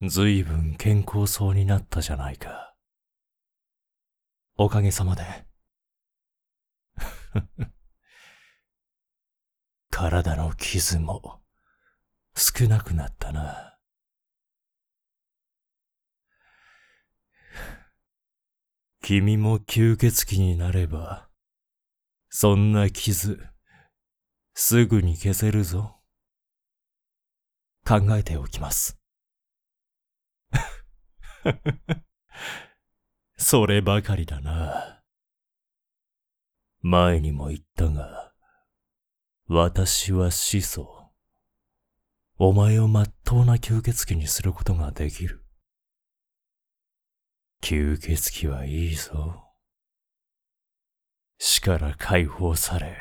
ずいぶん健康そうになったじゃないか。 おかげさまで。 体の傷も少なくなったな。君も吸血鬼になれば、そんな傷、すぐに消せるぞ。 考えておきます。 そればかりだな。前にも言ったが、私は始祖。お前をまっとうな吸血鬼にすることができる。吸血鬼はいいぞ。死から解放され、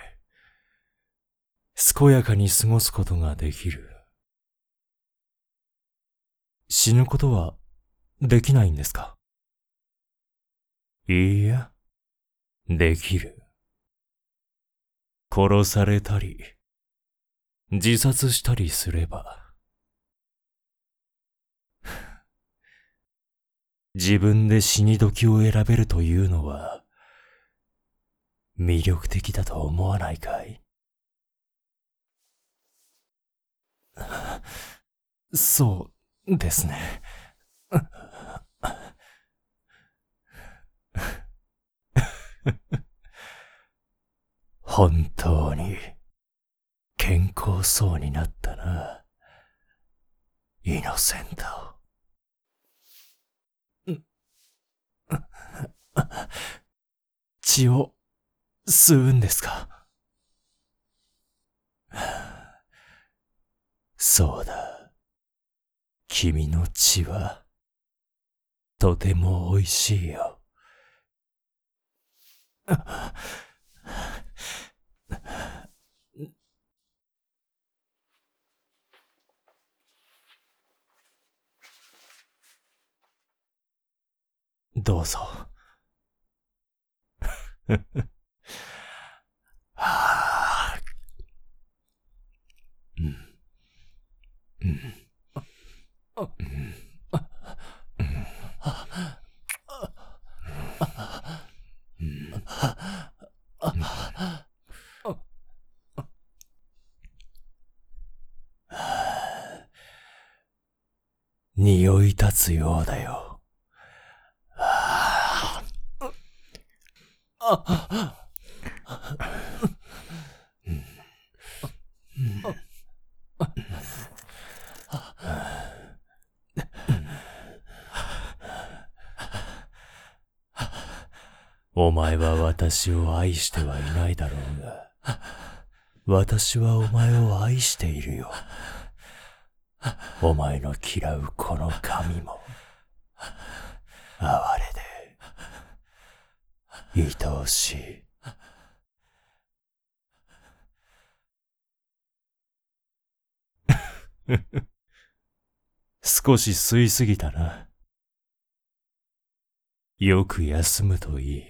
健やかに過ごすことができる。 死ぬことはできないんですか？ いいや、できる。殺されたり、自殺したりすれば。自分で死に時を選べるというのは、魅力的だと思わないかい？ そうですね。 本当に健康そうになったな、イノセント。 血を吸うんですか？ そうだ。君の血はとても美味しいよ。 どうぞ。 はあ、匂い立つようだよ。お前は私を愛してはいないだろうが、私はお前を愛しているよ。お前の嫌うこの髪も、哀れで、愛おしい。少し吸いすぎたな。よく休むといい。